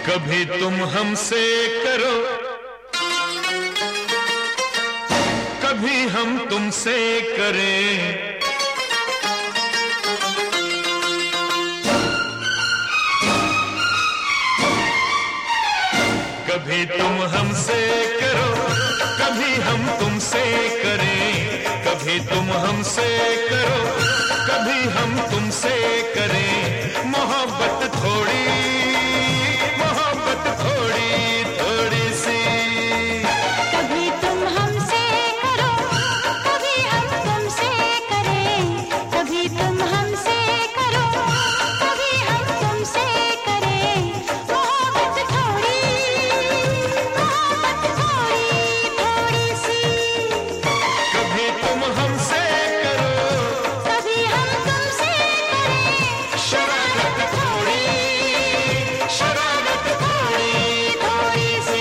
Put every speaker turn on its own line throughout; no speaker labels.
कभी तुम हमसे करो, कभी हम तुमसे करें। कभी तुम हमसे करो, कभी हम तुमसे करें। कभी तुम हमसे करो, कभी हम तुमसे करें। मोहब्बत थोड़ी, मोहब्बत थोड़ी थोड़ी सी।
कभी तुम हमसे करो, कभी हम तुमसे करें। कभी तुम हमसे करो, कभी हम तुमसे करें। मोहब्बत थोड़ी, मोहब्बत थोड़ी थोड़ी सी।
कभी तुम हमसे करो,
कभी हम तुमसे करें।
शरारत थोड़ी, शरारत थोड़ी थोड़ी सी।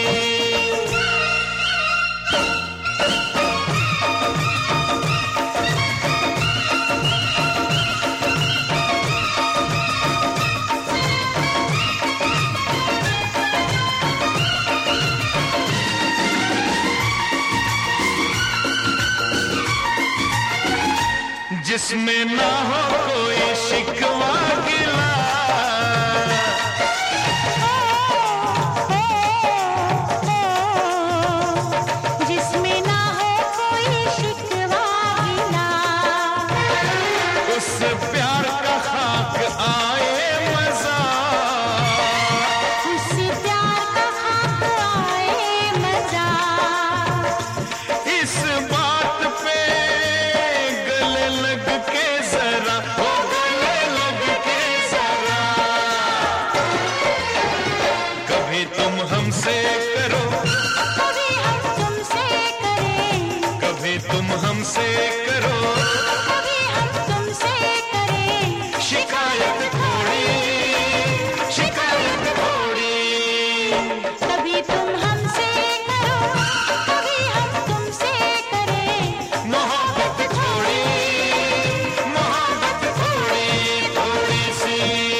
जिसमें ना हो कोई शिकवा गिला,
जिसमें ना हो कोई शिकवा गिला।
उस प्यार का खाक आए मजा,
उस प्यार का खाक आए मजा।
इस बात पे गले लग के जरा, ओ गले लग के जरा। कभी तुम हमसे करो,
कभी हम तुमसे करें।
कभी तुम हमसे करो।
कभी हम तुमसे करें।
शिकायत थोड़ी, शिकायत थोड़ी।
कभी तुम हमसे करो, कभी हम तुमसे करें।
मोहब्बत थोड़ी, मोहब्बत थोड़ी थोड़ी सी।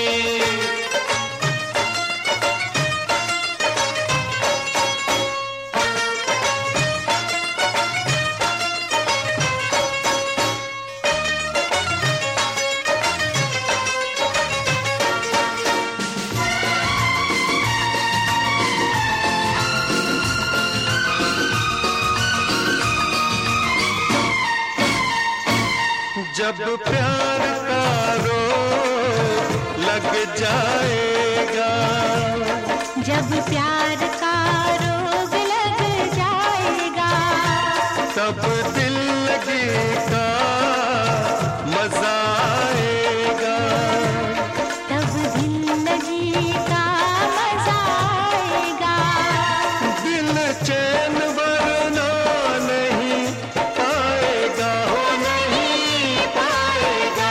जब प्यार का रोग लग जाएगा,
जब प्यार का रोग लग जाएगा।
तब दिल लगी का मजा आएगा।
तब दिल लगी का मजा आएगा।
दिल चैन वरना नहीं पाएगा, हो नहीं पाएगा।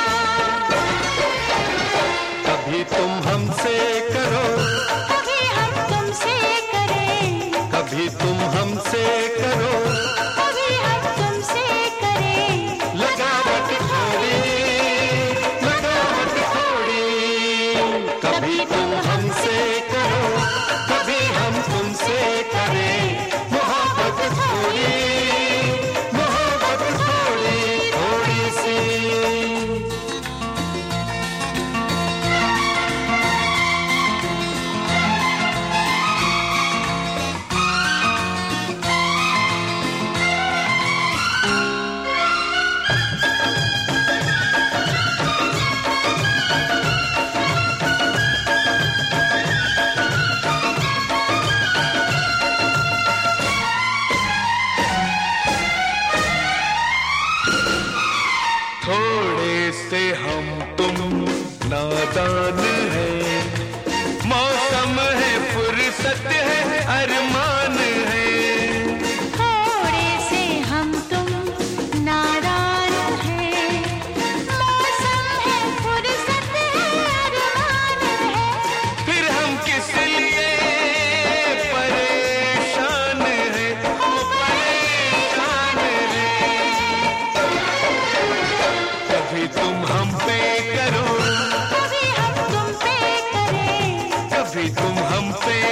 कभी तुम हमसे करो,
कभी हम तुमसे करें।
कभी तुम हमसे करो।
कभी हम तुमसे करें।
लगावट थोड़ी, लगावट थोड़ी। कभी तुम हमसे करो, कभी हम तुमसे करें। मोहब्बत थोड़ी, मोहब्बत थोड़ी थोड़ी सी। तुम हम पे